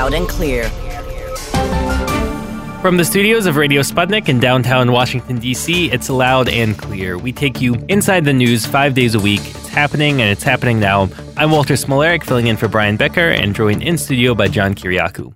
Loud and clear. From the studios of Radio Sputnik in downtown Washington, D.C., it's Loud and Clear. We take you inside the news 5 days a week. It's happening, and it's happening now. I'm Walter Smolarek, filling in for Brian Becker, and joined in studio by John Kiriakou.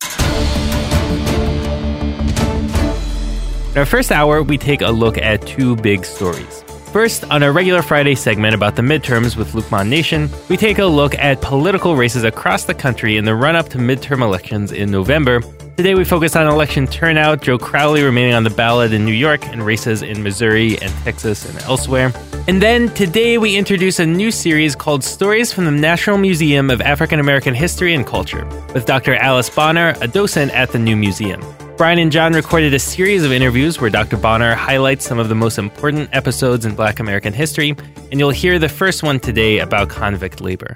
In our first hour, we take a look at two big stories. First, on our regular Friday segment about the midterms with Lukman Nation, we take a look at political races across the country in the run-up to midterm elections in November. Today we focus on election turnout, Joe Crowley remaining on the ballot in New York, and races in Missouri and Texas and elsewhere. And then today we introduce a new series called Stories from the National Museum of African American History and Culture, with Dr. Alice Bonner, a docent at the new museum. Brian and John recorded a series of interviews where Dr. Bonner highlights some of the most important episodes in Black American history, and you'll hear the first one today about convict labor.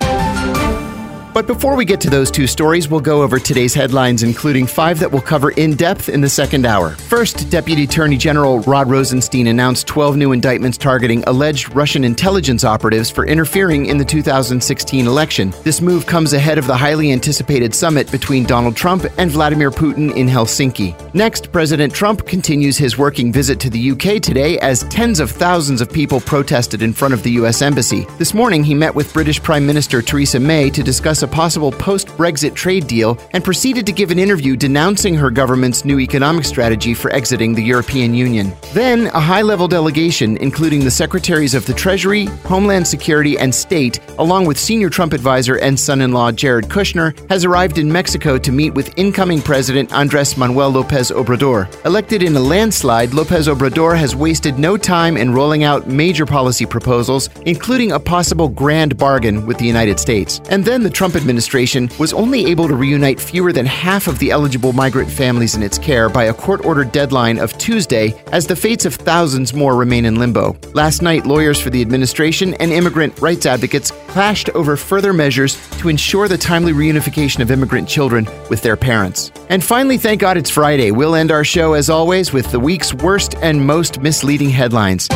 But before we get to those two stories, we'll go over today's headlines, including 5 that we'll cover in depth in the second hour. First, Deputy Attorney General Rod Rosenstein announced 12 new indictments targeting alleged Russian intelligence operatives for interfering in the 2016 election. This move comes ahead of the highly anticipated summit between Donald Trump and Vladimir Putin in Helsinki. Next, President Trump continues his working visit to the UK today as tens of thousands of people protested in front of the US Embassy. This morning, he met with British Prime Minister Theresa May to discuss a possible post-Brexit trade deal and proceeded to give an interview denouncing her government's new economic strategy for exiting the European Union. Then, a high-level delegation, including the Secretaries of the Treasury, Homeland Security, and State, along with senior Trump advisor and son-in-law Jared Kushner, has arrived in Mexico to meet with incoming President Andrés Manuel López Obrador. Elected in a landslide, López Obrador has wasted no time in rolling out major policy proposals, including a possible grand bargain with the United States. And then the Trump administration was only able to reunite fewer than half of the eligible migrant families in its care by a court-ordered deadline of Tuesday, as the fates of thousands more remain in limbo. Last night, lawyers for the administration and immigrant rights advocates clashed over further measures to ensure the timely reunification of immigrant children with their parents. And finally, thank God it's Friday. We'll end our show, as always, with the week's worst and most misleading headlines.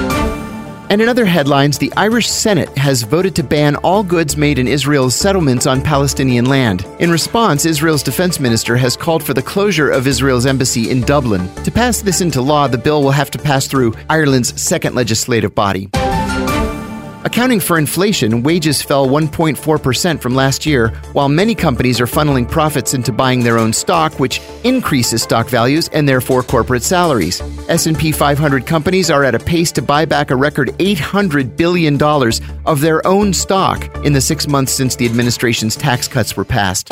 And in other headlines, the Irish Senate has voted to ban all goods made in Israel's settlements on Palestinian land. In response, Israel's defense minister has called for the closure of Israel's embassy in Dublin. To pass this into law, the bill will have to pass through Ireland's second legislative body. Accounting for inflation, wages fell 1.4% from last year, while many companies are funneling profits into buying their own stock, which increases stock values and therefore corporate salaries. S&P 500 companies are at a pace to buy back a record $800 billion of their own stock in the 6 months since the administration's tax cuts were passed.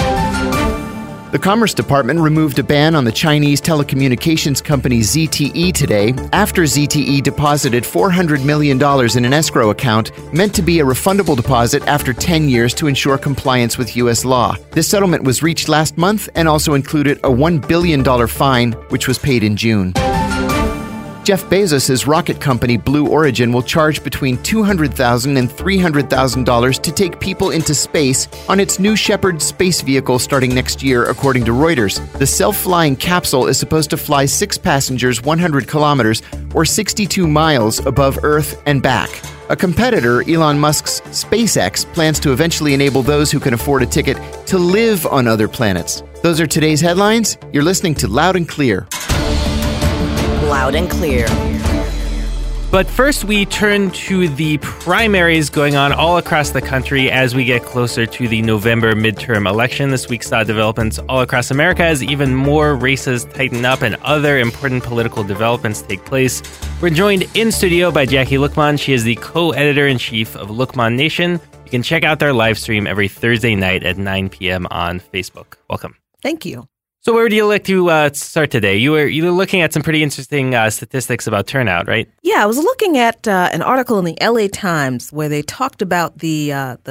The Commerce Department removed a ban on the Chinese telecommunications company ZTE today after ZTE deposited $400 million in an escrow account meant to be a refundable deposit after 10 years to ensure compliance with U.S. law. This settlement was reached last month and also included a $1 billion fine, which was paid in June. Jeff Bezos' rocket company Blue Origin will charge between $200,000 and $300,000 to take people into space on its New Shepard space vehicle starting next year, according to Reuters. The self-flying capsule is supposed to fly 6 passengers 100 kilometers or 62 miles above Earth and back. A competitor, Elon Musk's SpaceX, plans to eventually enable those who can afford a ticket to live on other planets. Those are today's headlines. You're listening to Loud and Clear. Loud and clear. But first, we turn to the primaries going on all across the country as we get closer to the November midterm election. This week saw developments all across America as even more races tighten up and other important political developments take place. We're joined in studio by Jackie Lukman. She is the co-editor-in-chief of Lukman Nation. You can check out their live stream every Thursday night at 9 p.m. on Facebook. Welcome. Thank you. So where would you like to start today? You were looking at some pretty interesting statistics about turnout, right? Yeah, I was looking at an article in the LA Times where they talked about the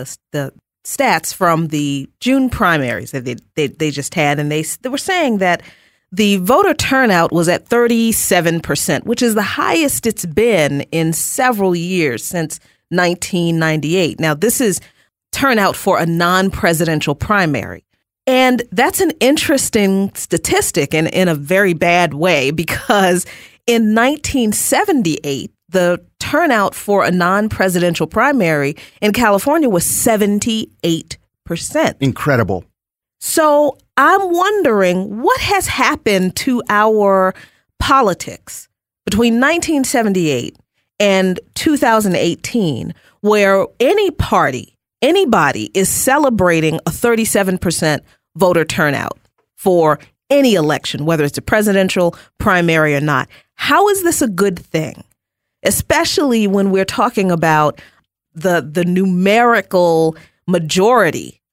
stats from the June primaries that they just had, and they were saying that the voter turnout was at 37%, which is the highest it's been in several years since 1998. Now, this is turnout for a non-presidential primary. And that's an interesting statistic in a very bad way, because in 1978, the turnout for a non-presidential primary in California was 78%. Incredible. So I'm wondering what has happened to our politics between 1978 and 2018, where any party, anybody is celebrating a 37% voter turnout for any election, whether it's a presidential primary or not. How is this a good thing? Especially when we're talking about the numerical majority,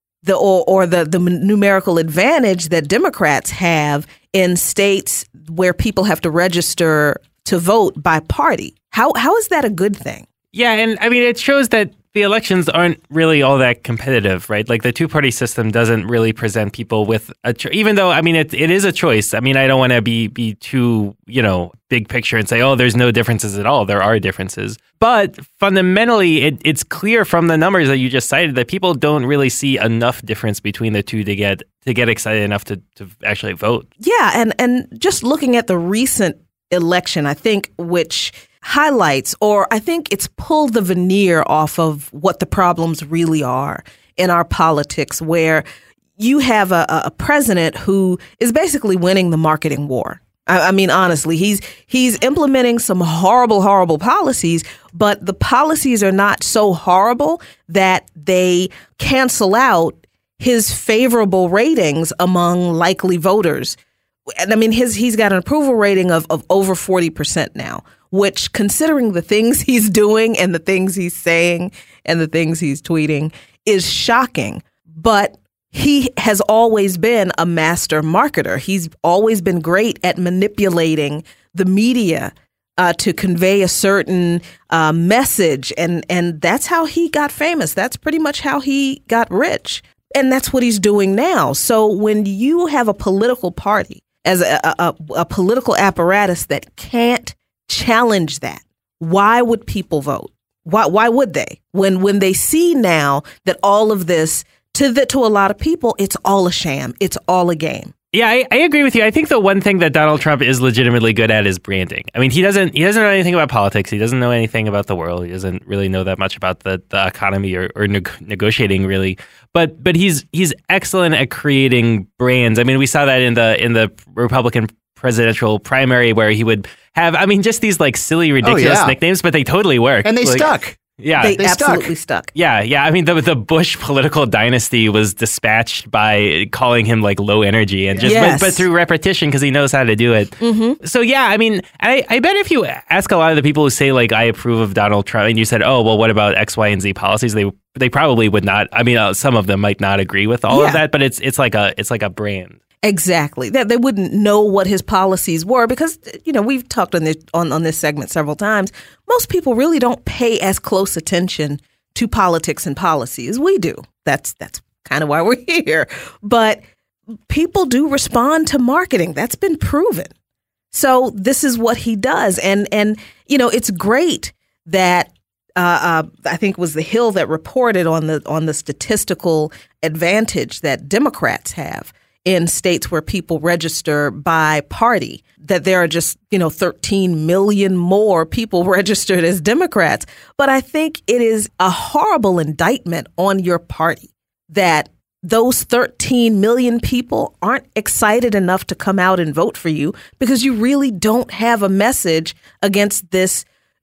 the numerical advantage that Democrats have in states where people have to register to vote by party. How is that a good thing? Yeah, and I mean, it shows that the elections aren't really all that competitive, right? Like the two-party system doesn't really present people with even though, I mean, it is a choice. I mean, I don't want to be too, big picture and say, oh, there's no differences at all. There are differences. But fundamentally, it's clear from the numbers that you just cited that people don't really see enough difference between the two to get excited enough to actually vote. Yeah, and just looking at the recent election, I think, which highlights, or I think it's pulled the veneer off of what the problems really are in our politics, where you have a president who is basically winning the marketing war. I mean, honestly, he's implementing some horrible, horrible policies, but the policies are not so horrible that they cancel out his favorable ratings among likely voters. And I mean, he's got an approval rating of over 40% now, which, considering the things he's doing and the things he's saying and the things he's tweeting, is shocking. But he has always been a master marketer. He's always been great at manipulating the media to convey a certain message. And that's how he got famous. That's pretty much how he got rich. And that's what he's doing now. So when you have a political party as a political apparatus that can't challenge that, why would people vote? Why would they? When they see now that all of this, to a lot of people, it's all a sham. It's all a game. Yeah, I agree with you. I think the one thing that Donald Trump is legitimately good at is branding. I mean, he doesn't know anything about politics. He doesn't know anything about the world. He doesn't really know that much about the economy or negotiating, really. But he's excellent at creating brands. I mean, we saw that in the Republican presidential primary, where he would have, I mean, just these like silly, ridiculous nicknames, but they totally work. And they stuck. Yeah, they absolutely stuck. Yeah. I mean, the Bush political dynasty was dispatched by calling him like low energy, and just but through repetition, because he knows how to do it. Mm-hmm. So yeah, I mean, I bet if you ask a lot of the people who say like I approve of Donald Trump, and you said, oh well, what about X, Y, and Z policies? They probably would not. I mean, some of them might not agree with all of that, but it's like a brand. Exactly. That they wouldn't know what his policies were because, we've talked on this segment several times. Most people really don't pay as close attention to politics and policy as we do. That's kind of why we're here. But people do respond to marketing. That's been proven. So this is what he does. And it's great that I think it was The Hill that reported on the statistical advantage that Democrats have in states where people register by party, that there are just, 13 million more people registered as Democrats. But I think it is a horrible indictment on your party that those 13 million people aren't excited enough to come out and vote for you because you really don't have a message against this,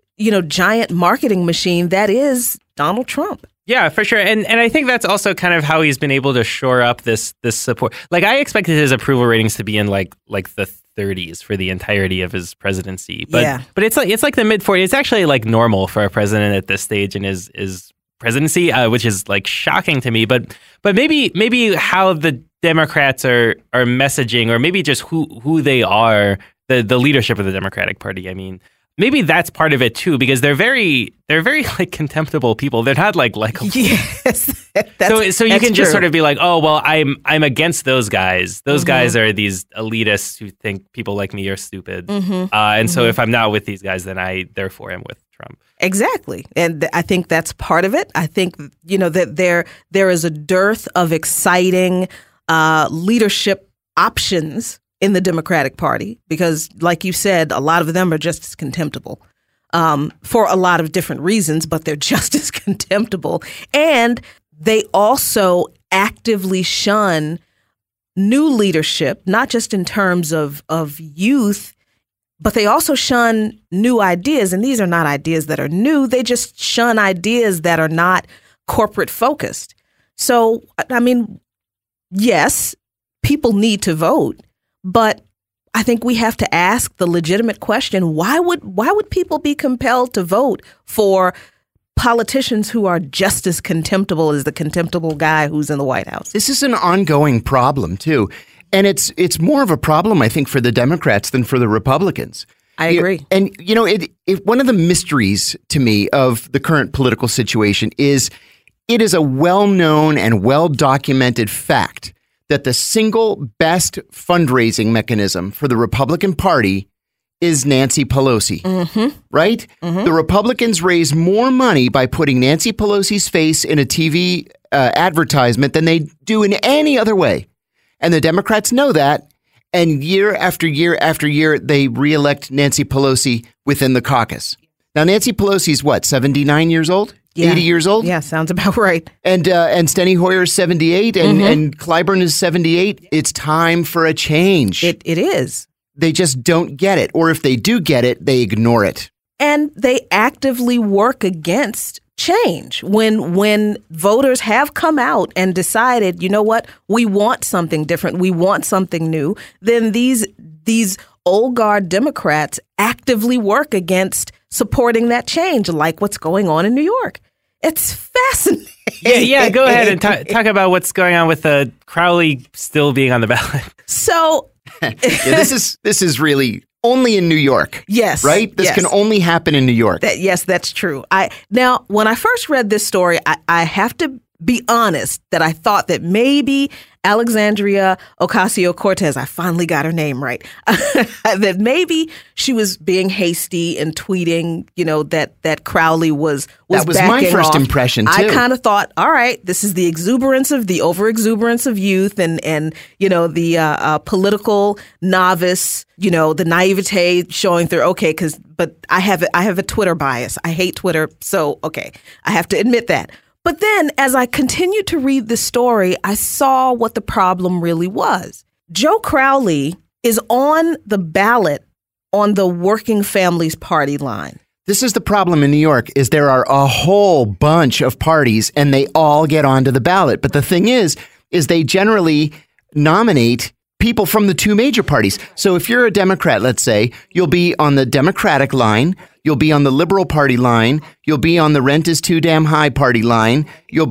giant marketing machine that is Donald Trump. Yeah, for sure. And I think that's also kind of how he's been able to shore up this support. Like I expected his approval ratings to be in like the 30s for the entirety of his presidency. But it's like the mid 40s. It's actually like normal for a president at this stage in his presidency, which is like shocking to me. But maybe how the Democrats are messaging, or maybe just who they are, the leadership of the Democratic Party. I mean, maybe that's part of it too, because they're very like contemptible people. They're not like likable. Yes, so you can true. just sort of be like, oh well, I'm against those guys. Those guys are these elitists who think people like me are stupid. And so if I'm not with these guys, then I therefore am with Trump. Exactly, and I think that's part of it. I think that there is a dearth of exciting leadership options in the Democratic Party, because like you said, a lot of them are just as contemptible for a lot of different reasons, but they're just as contemptible. And they also actively shun new leadership, not just in terms of youth, but they also shun new ideas. And these are not ideas that are new. They just shun ideas that are not corporate focused. So, I mean, yes, people need to vote, but I think we have to ask the legitimate question, why would people be compelled to vote for politicians who are just as contemptible as the contemptible guy who's in the White House? This is an ongoing problem, too. And it's more of a problem, I think, for the Democrats than for the Republicans. I agree. And, one of the mysteries to me of the current political situation is it is a well-known and well-documented fact that the single best fundraising mechanism for the Republican Party is Nancy Pelosi, right? The Republicans raise more money by putting Nancy Pelosi's face in a TV advertisement than they do in any other way. And the Democrats know that. And year after year after year, they reelect Nancy Pelosi within the caucus. Now, Nancy Pelosi's what, 79 years old? Yeah. 80 years old? Yeah, sounds about right. And Steny Hoyer's 78 and Clyburn is 78. It's time for a change. It is. They just don't get it. Or if they do get it, they ignore it. And they actively work against change. When voters have come out and decided, you know what, we want something different, we want something new, then these old guard Democrats actively work against supporting that change, like what's going on in New York. It's fascinating. Yeah, go ahead and talk about what's going on with Crowley still being on the ballot. So this is really only in New York. Yes. Right? This can only happen in New York. Yes, that's true. Now, when I first read this story, I have to be honest that I thought that maybe Alexandria Ocasio-Cortez, I finally got her name right, that maybe she was being hasty and tweeting, that Crowley was that was backing my first off. impression, too. I kind of thought, all right, this is the overexuberance of youth and the political novice, the naivete showing through. Okay, but I have a Twitter bias. I hate Twitter, so okay, I have to admit that. But then as I continued to read the story, I saw what the problem really was. Joe Crowley is on the ballot on the Working Families Party line. This is the problem in New York, is there are a whole bunch of parties and they all get onto the ballot. But the thing is they generally nominate people from the two major parties. So if you're a Democrat, let's say, you'll be on the Democratic line, you'll be on the Liberal Party line, you'll be on the Rent is Too Damn High Party line, you'll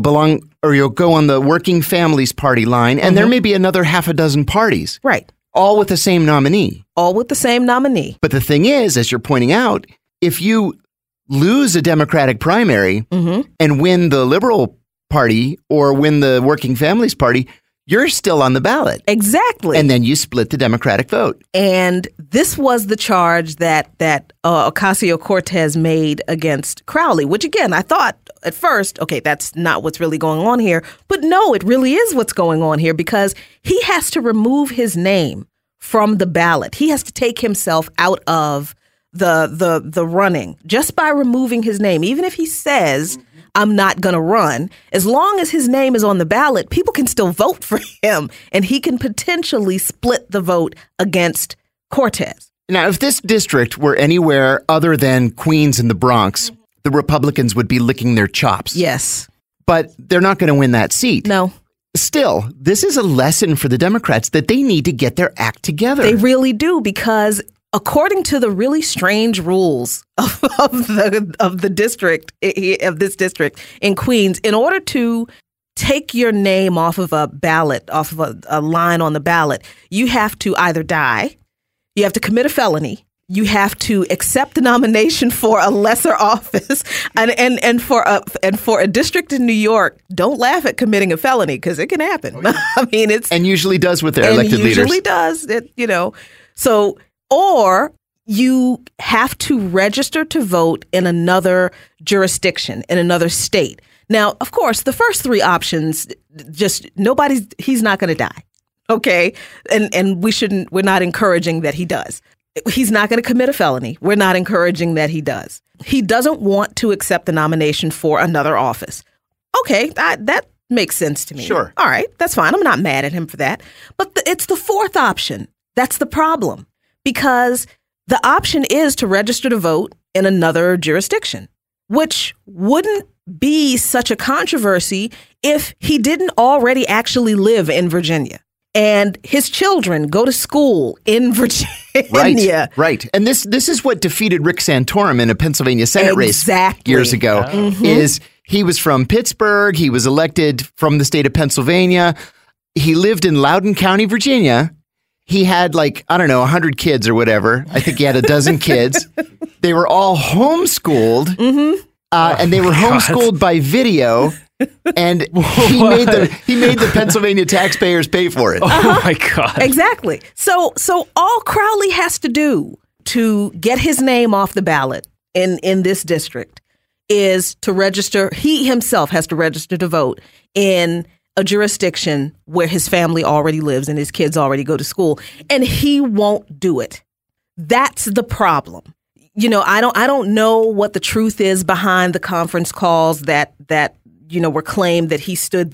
go on the Working Families Party line, and there may be another half a dozen parties. Right. All with the same nominee. But the thing is, as you're pointing out, if you lose a Democratic primary and win the Liberal Party or win the Working Families Party, you're still on the ballot. Exactly. And then you split the Democratic vote. And this was the charge that Ocasio-Cortez made against Crowley, which, again, I thought at first, okay, that's not what's really going on here. But no, it really is what's going on here, because he has to remove his name from the ballot. He has to take himself out of the running just by removing his name. Even if he says, I'm not going to run, as long as his name is on the ballot, people can still vote for him, and he can potentially split the vote against Cortez. Now, if this district were anywhere other than Queens and the Bronx, the Republicans would be licking their chops. Yes. But they're not going to win that seat. No. Still, this is a lesson for the Democrats that they need to get their act together. They really do, because according to the really strange rules of this district in Queens, in order to take your name off of a ballot, off of a line on the ballot, you have to either die, you have to commit a felony, you have to accept the nomination for a lesser office, and for a district in New York, don't laugh at committing a felony, because it can happen. I mean, and usually does with their elected leaders. Usually does. So. Or you have to register to vote in another jurisdiction, in another state. Now, of course, the first three options, he's not going to die. Okay. And we're not encouraging that he does. He's not going to commit a felony. We're not encouraging that he does. He doesn't want to accept the nomination for another office. Okay. makes sense to me. Sure. All right, that's fine. I'm not mad at him for that. But it's the fourth option. That's the problem. Because the option is to register to vote in another jurisdiction, which wouldn't be such a controversy if he didn't already actually live in Virginia and his children go to school in Virginia. Right. And this is what defeated Rick Santorum in a Pennsylvania Senate race years ago. Is he was from Pittsburgh. He was elected from the state of Pennsylvania. He lived in Loudoun County, Virginia. He had 100 kids or whatever. I think he had a dozen kids. They were all homeschooled. And they were homeschooled by video, and he made the Pennsylvania taxpayers pay for it. Oh my God! Exactly. So all Crowley has to do to get his name off the ballot in this district is to register. He himself has to register to vote in a jurisdiction where his family already lives and his kids already go to school, and he won't do it. That's the problem. I don't know what the truth is behind the conference calls that were claimed that he stood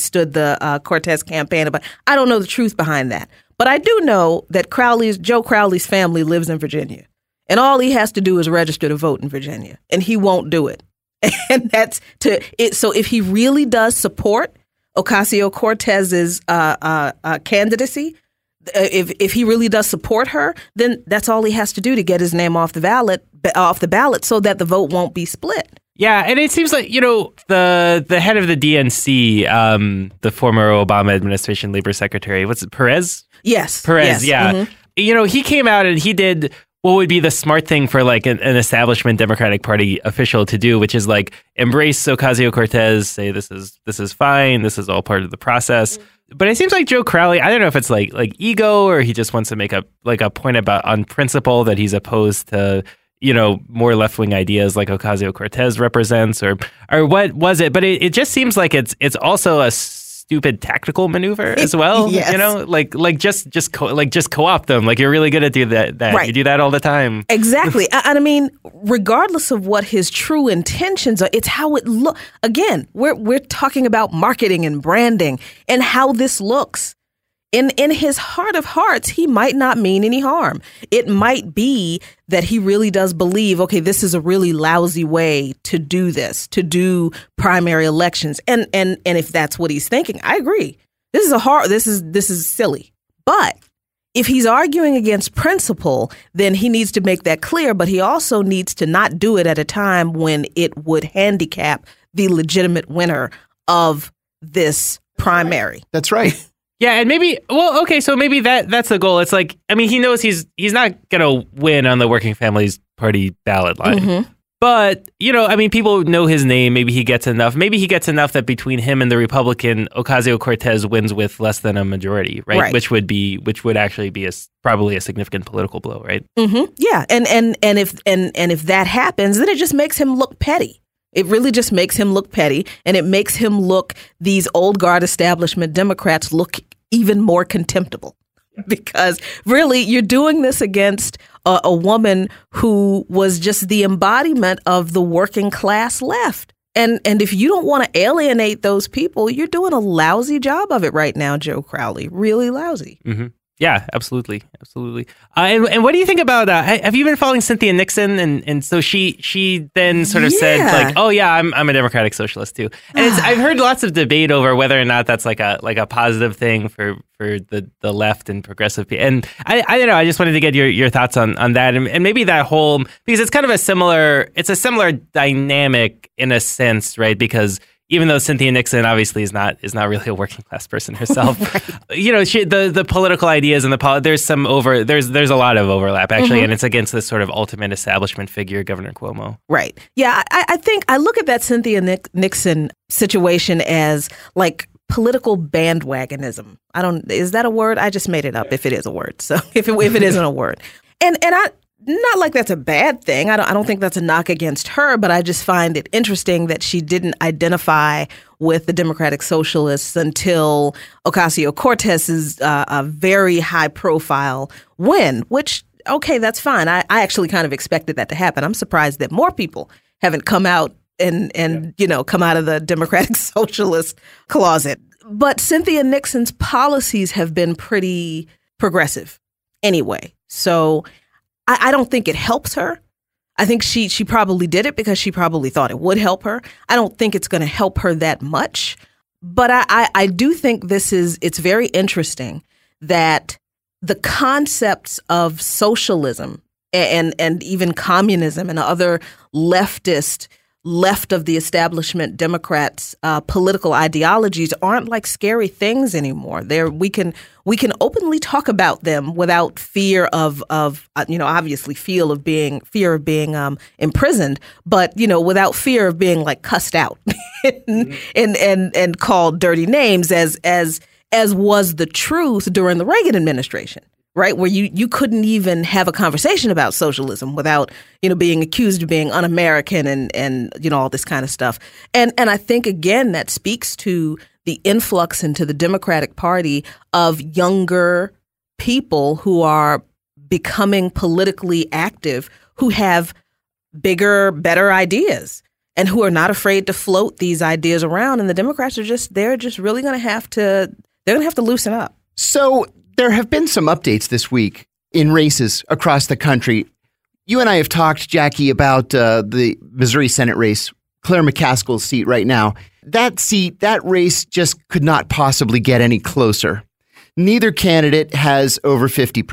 the Cortez campaign about. I don't know the truth behind that, but I do know that Joe Crowley's family lives in Virginia, and all he has to do is register to vote in Virginia, and he won't do it. And that's it. So if he really does support Ocasio-Cortez's candidacy, if he really does support her, then that's all he has to do to get his name off the ballot, so that the vote won't be split. Yeah, and it seems like the head of the DNC, the former Obama administration labor secretary, what's it, Perez? Yes, Perez. Yes. Yeah, Mm-hmm. He came out and he did what would be the smart thing for an establishment Democratic Party official to do, which is embrace Ocasio-Cortez, say this is fine, this is all part of the process. But it seems like Joe Crowley, I don't know if it's like ego, or he just wants to make a point about on principle that he's opposed to more left-wing ideas like Ocasio-Cortez represents, or what was it? But it just seems like it's also a stupid tactical maneuver as well. Yes. Just co-opt them. You're really good at do that. Right. You do that all the time. Exactly. And I mean, regardless of what his true intentions are, it's how it look. Again, we're talking about marketing and branding and how this looks. In his heart of hearts, he might not mean any harm. It might be that he really does believe, okay, this is a really lousy way to do this, to do primary elections. And if that's what he's thinking, I agree. This is silly. But if he's arguing against principle, then he needs to make that clear. But he also needs to not do it at a time when it would handicap the legitimate winner of this primary. That's right. Yeah, and maybe so maybe that's the goal. It's he knows he's not gonna win on the Working Families Party ballot line. Mm-hmm. But, people know his name. Maybe he gets enough. Maybe he gets enough that between him and the Republican, Ocasio-Cortez wins with less than a majority, right? Which would actually be probably a significant political blow, right? Mm-hmm. Yeah, and if that happens, then it just makes him look petty. It really just makes him look petty, and it makes him look, these old guard establishment Democrats look even more contemptible, because really you're doing this against a woman who was just the embodiment of the working class left. And if you don't want to alienate those people, you're doing a lousy job of it right now, Joe Crowley. Really lousy. Mm-hmm. Yeah, absolutely. And what do you think about, have you been following Cynthia Nixon? And so she then sort of said oh yeah, I'm a democratic socialist too. And I've heard lots of debate over whether or not that's like a positive thing for the left and progressive people. And I don't know, I just wanted to get your thoughts on that. And maybe that whole, because it's kind of a similar dynamic in a sense, right? Because even though Cynthia Nixon obviously is not really a working class person herself, right. The political ideas and there's a lot of overlap actually, mm-hmm. and it's against this sort of ultimate establishment figure, Governor Cuomo. Right. Yeah, I think I look at that Cynthia Nixon situation as like political bandwagonism. Is that a word? I just made it up. If it is a word, so if it isn't a word, and I. Not like that's a bad thing. I don't think that's a knock against her, but I just find it interesting that she didn't identify with the Democratic Socialists until Ocasio-Cortez's a very high-profile win, which, okay, that's fine. I actually kind of expected that to happen. I'm surprised that more people haven't come out and come out of the Democratic Socialist closet. But Cynthia Nixon's policies have been pretty progressive anyway. So I don't think it helps her. I think she probably did it because she probably thought it would help her. I don't think it's going to help her that much. But I do think it's very interesting that the concepts of socialism and even communism and other left of the establishment Democrats' political ideologies aren't like scary things anymore. We can openly talk about them without fear of obviously fear of being imprisoned, but without fear of being like cussed out and called dirty names as was the truth during the Reagan administration. Right, where you couldn't even have a conversation about socialism without being accused of being un-American and all this kind of stuff. And I think again that speaks to the influx into the Democratic Party of younger people who are becoming politically active, who have bigger, better ideas, and who are not afraid to float these ideas around. And the Democrats they're just really going to have to loosen up. So there have been some updates this week in races across the country. You and I have talked, Jackie, about the Missouri Senate race, Claire McCaskill's seat right now. That race just could not possibly get any closer. Neither candidate has over 50%.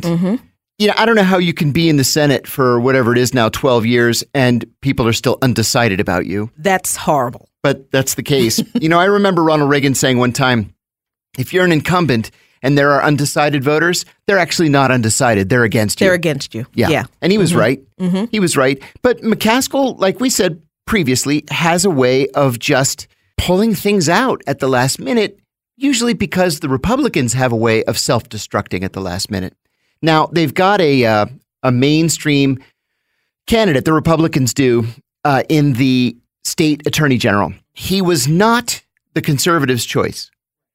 Mm-hmm. I don't know how you can be in the Senate for whatever it is now, 12 years, and people are still undecided about you. That's horrible. But that's the case. I remember Ronald Reagan saying one time, if you're an incumbent and there are undecided voters, they're actually not undecided. They're against you. They're against you. Yeah. And he was right. Mm-hmm. He was right. But McCaskill, like we said previously, has a way of just pulling things out at the last minute, usually because the Republicans have a way of self-destructing at the last minute. Now, they've got a mainstream candidate, the Republicans do, in the state attorney general. He was not the conservatives' choice.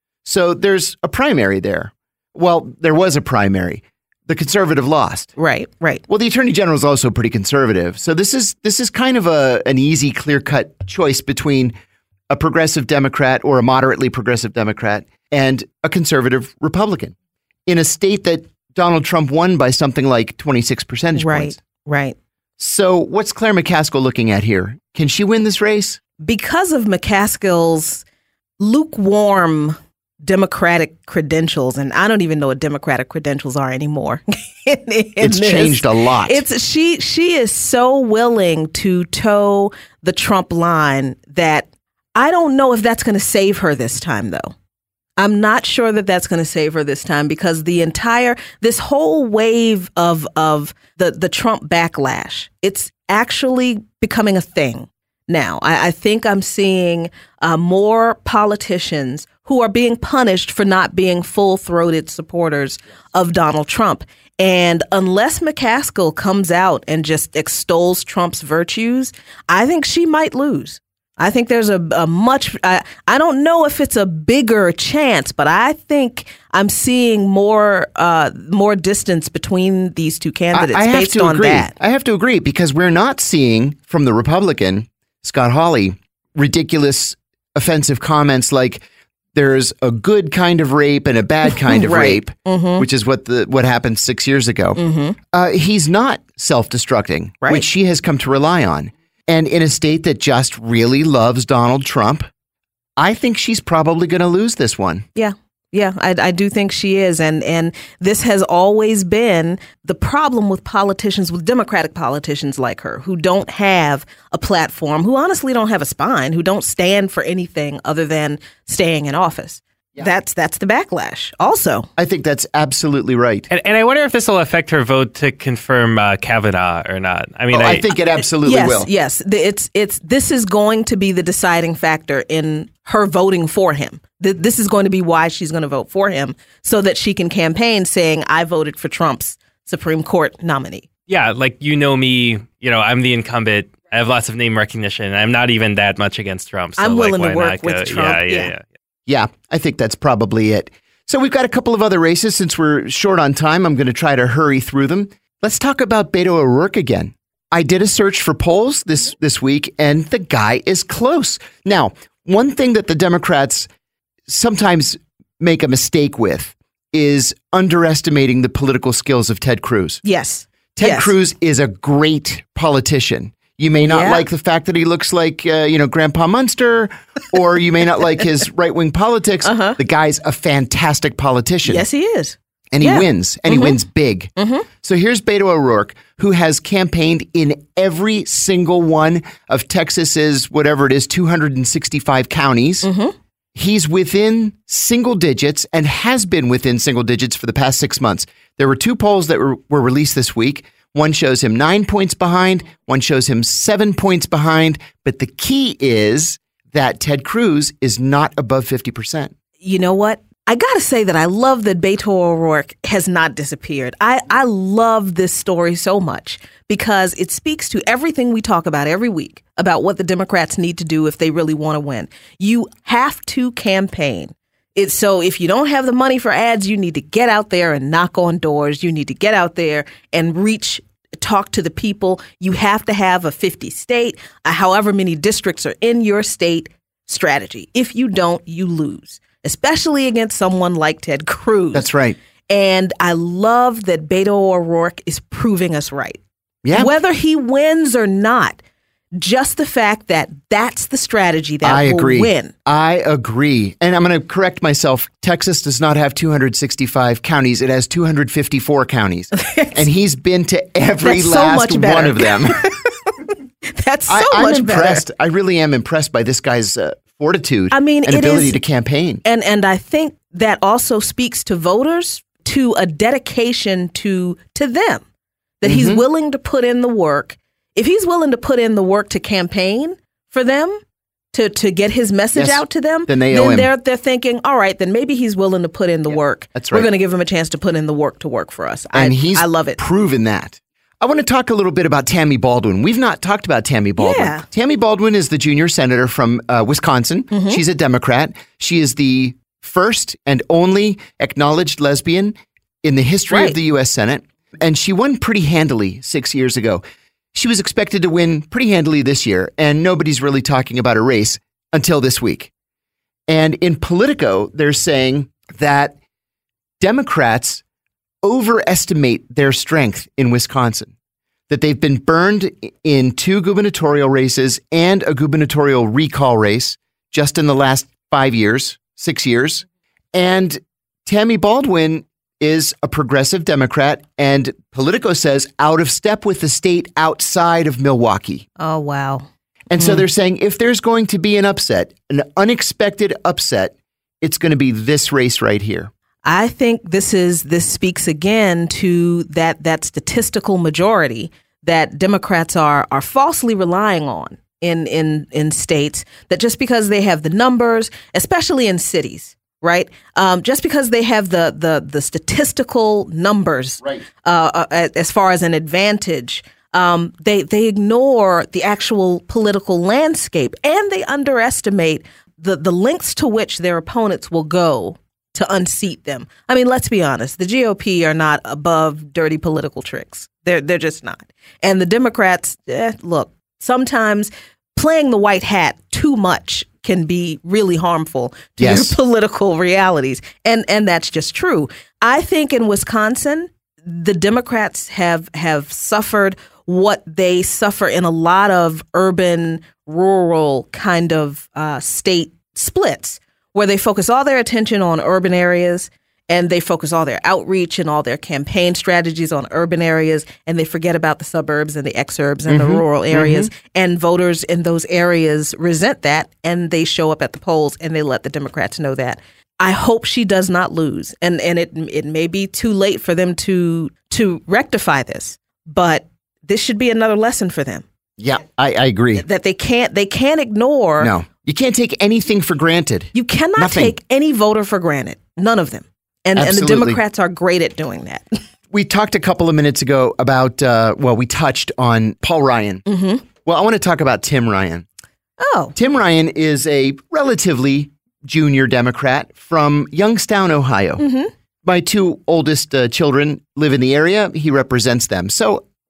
So there's a primary there. Well, there was a primary. The conservative lost. Right. Well, the attorney general is also pretty conservative. So this is kind of an easy, clear-cut choice between a progressive Democrat or a moderately progressive Democrat and a conservative Republican in a state that Donald Trump won by something like 26 percentage points. Right. So what's Claire McCaskill looking at here? Can she win this race? Because of McCaskill's lukewarm Democratic credentials, and I don't even know what Democratic credentials are anymore. It's changed a lot. She is so willing to toe the Trump line that I don't know if that's going to save her this time, though. I'm not sure that that's going to save her this time because this whole wave of the Trump backlash, it's actually becoming a thing now. I think I'm seeing more politicians who are being punished for not being full-throated supporters of Donald Trump. And unless McCaskill comes out and just extols Trump's virtues, I think she might lose. I think there's a much, I don't know if it's a bigger chance, but I think I'm seeing more distance between these two candidates based on that. I have to agree because we're not seeing from the Republican, Scott Hawley, ridiculous, offensive comments like there's a good kind of rape and a bad kind of rape, mm-hmm. which is what happened 6 years ago. Mm-hmm. He's not self-destructing, which she has come to rely on. And in a state that just really loves Donald Trump, I think she's probably going to lose this one. Yeah, I do think she is. And this has always been the problem with politicians, with Democratic politicians like her, who don't have a platform, who honestly don't have a spine, who don't stand for anything other than staying in office. Yeah. That's the backlash also. I think that's absolutely right. And I wonder if this will affect her vote to confirm Kavanaugh or not. I mean, I think it absolutely will. Yes, this is going to be the deciding factor in her voting for him. This is going to be why she's going to vote for him so that she can campaign saying, I voted for Trump's Supreme Court nominee. Yeah, like, me, I'm the incumbent. I have lots of name recognition. I'm not even that much against Trump. So I'm willing to work with Trump. Yeah, I think that's probably it. So we've got a couple of other races. Since we're short on time, I'm going to try to hurry through them. Let's talk about Beto O'Rourke again. I did a search for polls this week, and the guy is close. Now, one thing that the Democrats sometimes make a mistake with is underestimating the political skills of Ted Cruz. Yes. Ted Cruz is a great politician. You may not like the fact that he looks like, Grandpa Munster, or you may not like his right-wing politics. The guy's a fantastic politician. Yes, he is. And he wins, and he wins big. So here's Beto O'Rourke, who has campaigned in every single one of Texas's, whatever it is, 265 counties. He's within single digits and has been within single digits for the past 6 months. There were 2 polls that were released this week. One shows him 9 points behind. One shows him 7 points behind. But the key is that Ted Cruz is not above 50%. You know what? I got to say that I love that Beto O'Rourke has not disappeared. I love this story so much because it speaks to everything we talk about every week about what the Democrats need to do if they really want to win. You have to campaign. So if you don't have the money for ads, you need to get out there and knock on doors. You need to get out there and talk to the people. You have to have a 50 state, however many districts are in your state strategy. If you don't, you lose, especially against someone like Ted Cruz. That's right. And I love that Beto O'Rourke is proving us right. Yeah. Whether he wins or not, just the fact that that's the strategy that will win. I agree. And I'm going to correct myself. Texas does not have 265 counties. It has 254 counties. And he's been to every last one of them. That's so I'm much impressed. better. I really am impressed by this guy's fortitude and it ability is, to campaign. And I think that also speaks to voters, to a dedication to them, that he's willing to put in the work. If he's willing to put in the work to campaign for them, to get his message out to them, then they're thinking, all right, then maybe he's willing to put in the work. That's right. We're going to give him a chance to put in the work to work for us. And I love it. Proven that. I want to talk a little bit about Tammy Baldwin. We've not talked about Tammy Baldwin. Yeah. Tammy Baldwin is the junior senator from Wisconsin. She's a Democrat. She is the first and only acknowledged lesbian in the history of the U.S. Senate. And she won pretty handily 6 years ago. She was expected to win pretty handily this year, and nobody's really talking about a race until this week. And in Politico, they're saying that Democrats overestimate their strength in Wisconsin, that they've been burned in 2 gubernatorial races and a gubernatorial recall race just in the last 6 years. And Tammy Baldwin is a progressive Democrat, and Politico says out of step with the state outside of Milwaukee. Oh, wow. And so they're saying if there's going to be an upset, an unexpected upset, it's going to be this race right here. I think this speaks again to that statistical majority that Democrats are falsely relying on in states, that just because they have the numbers, especially in cities, right? Just because they have the statistical numbers, right, as far as an advantage, they ignore the actual political landscape, and they underestimate the lengths to which their opponents will go to unseat them. I mean, let's be honest. The GOP are not above dirty political tricks. They're just not. And the Democrats, look, sometimes playing the white hat too much can be really harmful to your political realities. And that's just true. I think in Wisconsin, the Democrats have suffered what they suffer in a lot of urban, rural kind of state splits, where they focus all their attention on urban areas and they focus all their outreach and all their campaign strategies on urban areas, and they forget about the suburbs and the exurbs and the rural areas. And voters in those areas resent that, and they show up at the polls and they let the Democrats know that. I hope she does not lose, and it may be too late for them to rectify this, but this should be another lesson for them. Yeah, I agree. That they can't ignore. No, you can't take anything for granted. You cannot take any voter for granted. None of them. And the Democrats are great at doing that. We talked a couple of minutes ago about, we touched on Paul Ryan. Well, I want to talk about Tim Ryan. Oh. Tim Ryan is a relatively junior Democrat from Youngstown, Ohio. My 2 oldest children live in the area. He represents them. So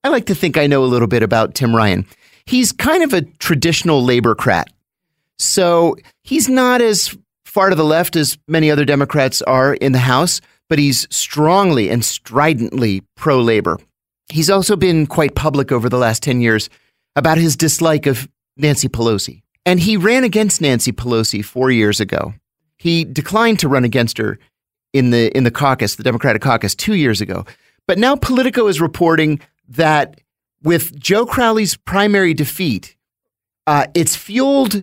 I like to think I know a little bit about Tim Ryan. He's kind of a traditional Laborcrat. So he's not as far to the left as many other Democrats are in the House, but he's strongly and stridently pro-labor. He's also been quite public over the last 10 years about his dislike of Nancy Pelosi. And he ran against Nancy Pelosi 4 years ago. He declined to run against her in the caucus, the Democratic caucus, 2 years ago. But now Politico is reporting that with Joe Crowley's primary defeat, it's fueled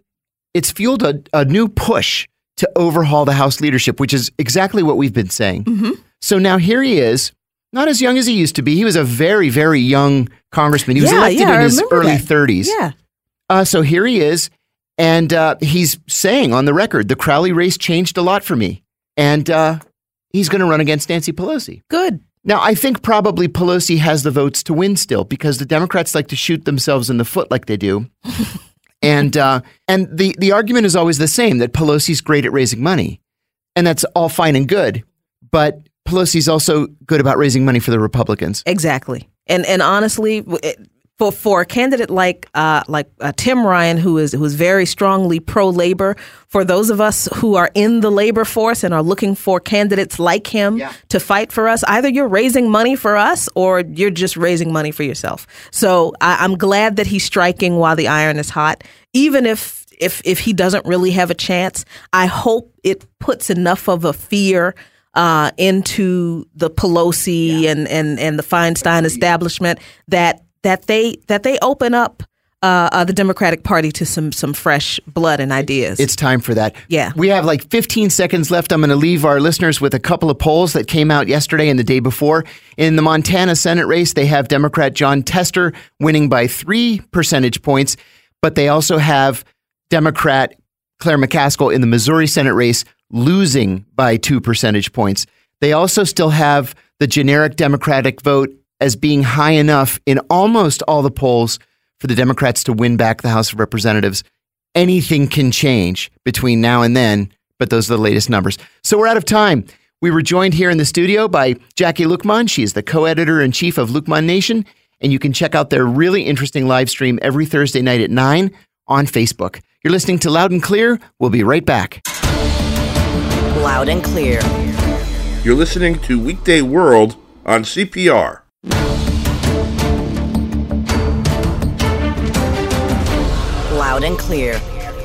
a new push to overhaul the House leadership, which is exactly what we've been saying. Mm-hmm. So now here he is, not as young as he used to be. He was a very, very young congressman. He was elected in his early 30s. Yeah. So here he is, and he's saying on the record, the Crowley race changed a lot for me. And he's going to run against Nancy Pelosi. Good. Now, I think probably Pelosi has the votes to win still because the Democrats like to shoot themselves in the foot like they do. And the argument is always the same, that Pelosi's great at raising money. And that's all fine and good. But Pelosi's also good about raising money for the Republicans. Exactly. And honestly, for a candidate like Tim Ryan, who is very strongly pro-labor, for those of us who are in the labor force and are looking for candidates like him to fight for us, either you're raising money for us or you're just raising money for yourself. So I'm glad that he's striking while the iron is hot. Even if he doesn't really have a chance, I hope it puts enough of a fear into the Pelosi and the Feinstein establishment that they open up the Democratic Party to some fresh blood and ideas. It's time for that. Yeah. We have like 15 seconds left. I'm going to leave our listeners with a couple of polls that came out yesterday and the day before. In the Montana Senate race, they have Democrat Jon Tester winning by 3 percentage points, but they also have Democrat Claire McCaskill in the Missouri Senate race losing by 2 percentage points. They also still have the generic Democratic vote as being high enough in almost all the polls for the Democrats to win back the House of Representatives. Anything can change between now and then, but those are the latest numbers. So we're out of time. We were joined here in the studio by Jackie Luqman. She is the co-editor-in-chief of Luqman Nation, and you can check out their really interesting live stream every Thursday night at 9 on Facebook. You're listening to Loud and Clear. We'll be right back. Loud and Clear. You're listening to Weekday World on CPR. Loud and Clear.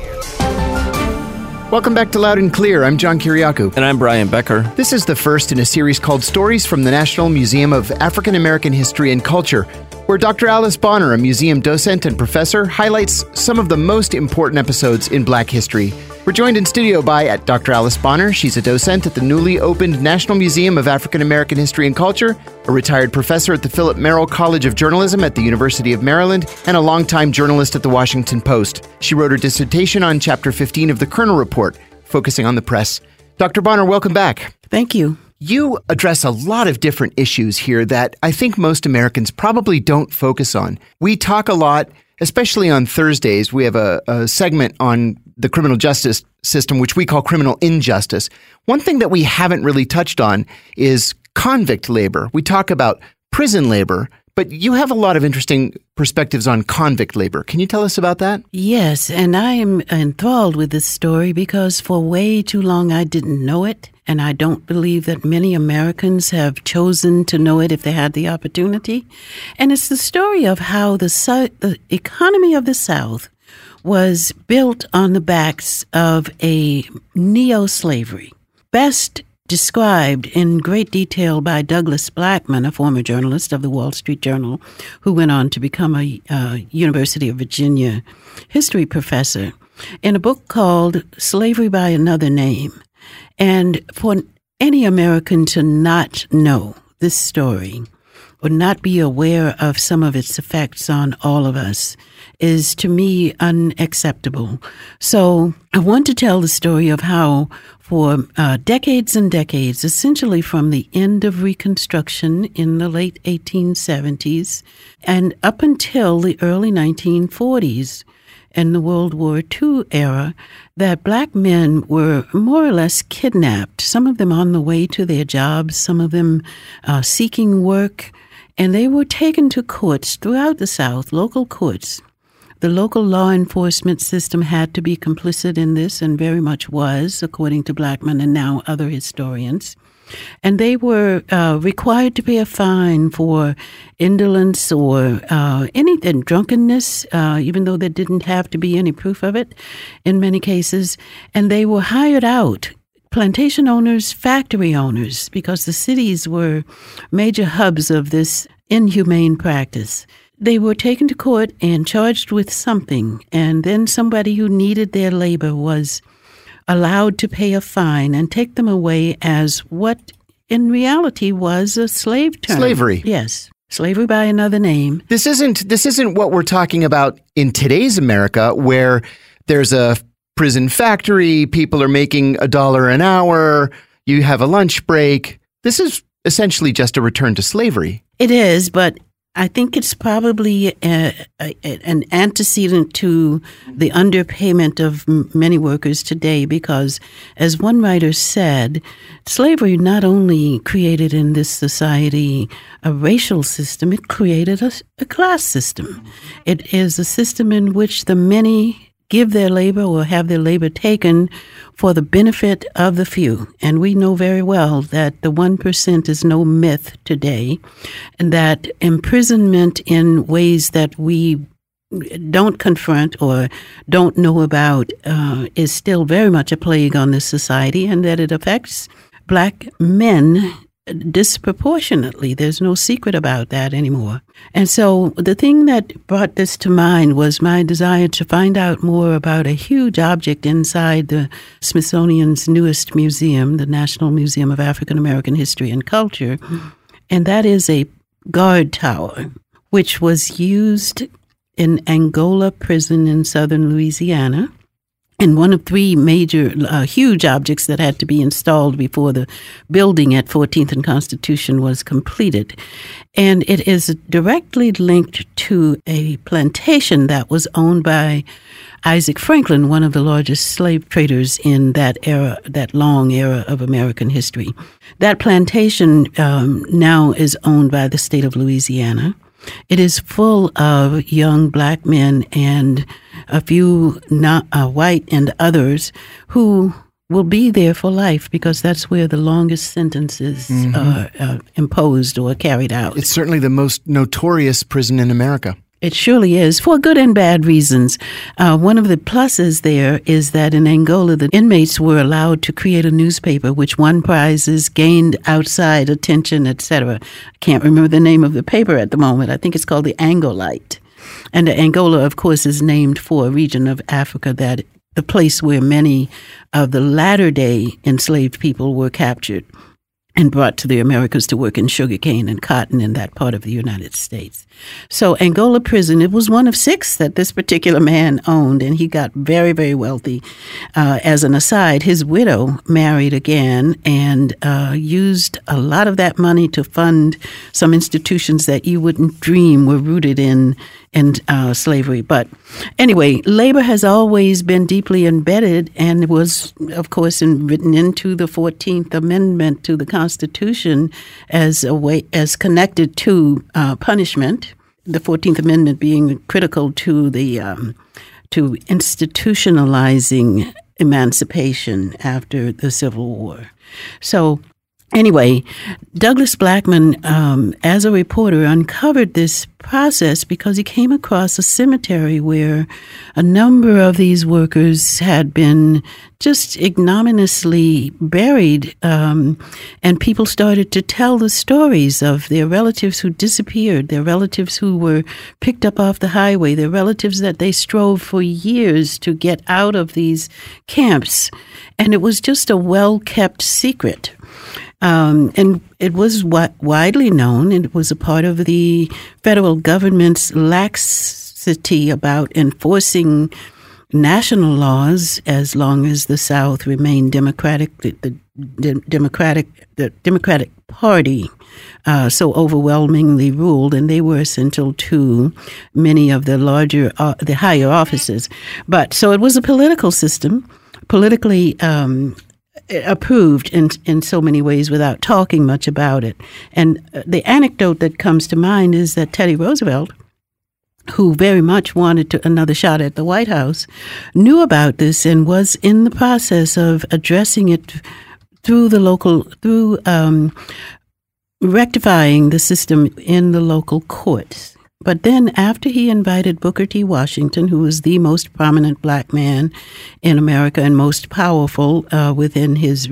Welcome back to Loud and Clear. I'm John Kiriakou. And I'm Brian Becker. This is the first in a series called Stories from the National Museum of African American History and Culture, where Dr. Alice Bonner, a museum docent and professor, highlights some of the most important episodes in Black history. We're joined in studio by Dr. Alice Bonner. She's a docent at the newly opened National Museum of African American History and Culture, a retired professor at the Philip Merrill College of Journalism at the University of Maryland, and a longtime journalist at the Washington Post. She wrote her dissertation on Chapter 15 of the Kerner Report, focusing on the press. Dr. Bonner, welcome back. Thank you. You address a lot of different issues here that I think most Americans probably don't focus on. We talk a lot, especially on Thursdays. We have a segment on the criminal justice system, which we call criminal injustice. One thing that we haven't really touched on is convict labor. We talk about prison labor, but you have a lot of interesting perspectives on convict labor. Can you tell us about that? Yes, and I am enthralled with this story because for way too long I didn't know it, and I don't believe that many Americans have chosen to know it if they had the opportunity. And it's the story of how the economy of the South was built on the backs of a neo-slavery, best described in great detail by Douglas Blackmun, a former journalist of the Wall Street Journal, who went on to become a University of Virginia history professor, in a book called Slavery by Another Name. And for any American to not know this story or not be aware of some of its effects on all of us is, to me, unacceptable. So I want to tell the story of how for decades and decades, essentially from the end of Reconstruction in the late 1870s and up until the early 1940s and the World War II era, that Black men were more or less kidnapped, some of them on the way to their jobs, some of them seeking work, And they were taken to courts throughout the South, local courts. The local law enforcement system had to be complicit in this, and very much was, according to Blackman and now other historians. And they were required to pay a fine for indolence or anything, drunkenness, even though there didn't have to be any proof of it in many cases. And they were hired out, plantation owners, factory owners, because the cities were major hubs of this inhumane practice. They were taken to court and charged with something, and then somebody who needed their labor was allowed to pay a fine and take them away as what in reality was a slave term. Slavery. Yes. Slavery by another name. This isn't what we're talking about in today's America, where there's a prison factory, people are making $1 an hour, you have a lunch break. This is essentially just a return to slavery. It is, but I think it's probably an antecedent to the underpayment of many workers today because, as one writer said, slavery not only created in this society a racial system, it created a class system. It is a system in which the many give their labor or have their labor taken for the benefit of the few. And we know very well that the 1% is no myth today, and that imprisonment in ways that we don't confront or don't know about is still very much a plague on this society, and that it affects Black men disproportionately. There's no secret about that anymore. And so the thing that brought this to mind was my desire to find out more about a huge object inside the Smithsonian's newest museum, the National Museum of African American History and Culture, and that is a guard tower, which was used in Angola Prison in southern Louisiana. And one of three major, huge objects that had to be installed before the building at 14th and Constitution was completed. And it is directly linked to a plantation that was owned by Isaac Franklin, one of the largest slave traders in that era, that long era of American history. That plantation now is owned by the state of Louisiana. It is full of young Black men and a few white and others who will be there for life because that's where the longest sentences are imposed or carried out. It's certainly the most notorious prison in America. It surely is, for good and bad reasons. One of the pluses there is that in Angola, the inmates were allowed to create a newspaper which won prizes, gained outside attention, etc. I can't remember the name of the paper at the moment. I think it's called the Angolite. And Angola, of course, is named for a region of Africa that the place where many of the latter-day enslaved people were captured and brought to the Americas to work in sugarcane and cotton in that part of the United States. So Angola Prison, it was one of 6 that this particular man owned, and he got very, very wealthy. As an aside, his widow married again and used a lot of that money to fund some institutions that you wouldn't dream were rooted in slavery. But anyway, labor has always been deeply embedded and was, of course, written into the 14th Amendment to the Constitution as a way, as connected to punishment. The 14th Amendment being critical to the to institutionalizing emancipation after the Civil War. So anyway, Douglas Blackman, as a reporter, uncovered this process because he came across a cemetery where a number of these workers had been just ignominiously buried, and people started to tell the stories of their relatives who disappeared, their relatives who were picked up off the highway, their relatives that they strove for years to get out of these camps. And it was just a well-kept secret. And it was widely known, and it was a part of the federal government's laxity about enforcing national laws as long as the South remained democratic. The Democratic Party so overwhelmingly ruled, and they were essential to many of the higher offices. But so it was a political system, politically approved in so many ways without talking much about it. And the anecdote that comes to mind is that Teddy Roosevelt, who very much wanted another shot at the White House, knew about this and was in the process of addressing it through rectifying the system in the local courts. But then after he invited Booker T. Washington, who was the most prominent black man in America and most powerful within his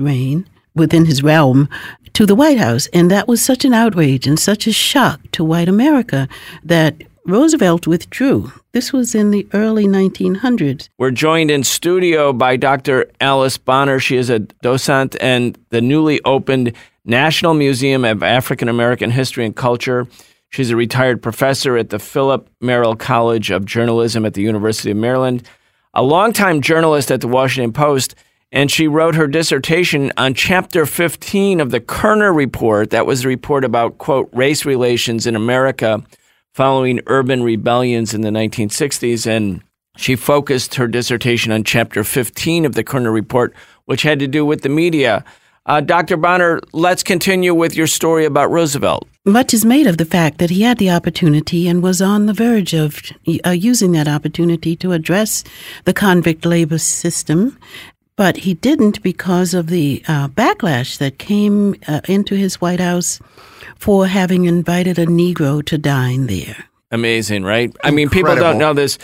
realm, to the White House. And that was such an outrage and such a shock to white America that Roosevelt withdrew. This was in the early 1900s. We're joined in studio by Dr. Alice Bonner. She is a docent in the newly opened National Museum of African American History and Culture. She's a retired professor at the Philip Merrill College of Journalism at the University of Maryland, a longtime journalist at the Washington Post, and she wrote her dissertation on Chapter 15 of the Kerner Report. That was a report about, quote, race relations in America following urban rebellions in the 1960s, and she focused her dissertation on Chapter 15 of the Kerner Report, which had to do with the media. Dr. Bonner, let's continue with your story about Roosevelt. Much is made of the fact that he had the opportunity and was on the verge of using that opportunity to address the convict labor system, but he didn't because of the backlash that came into his White House for having invited a Negro to dine there. Amazing, right? I mean, people don't know this.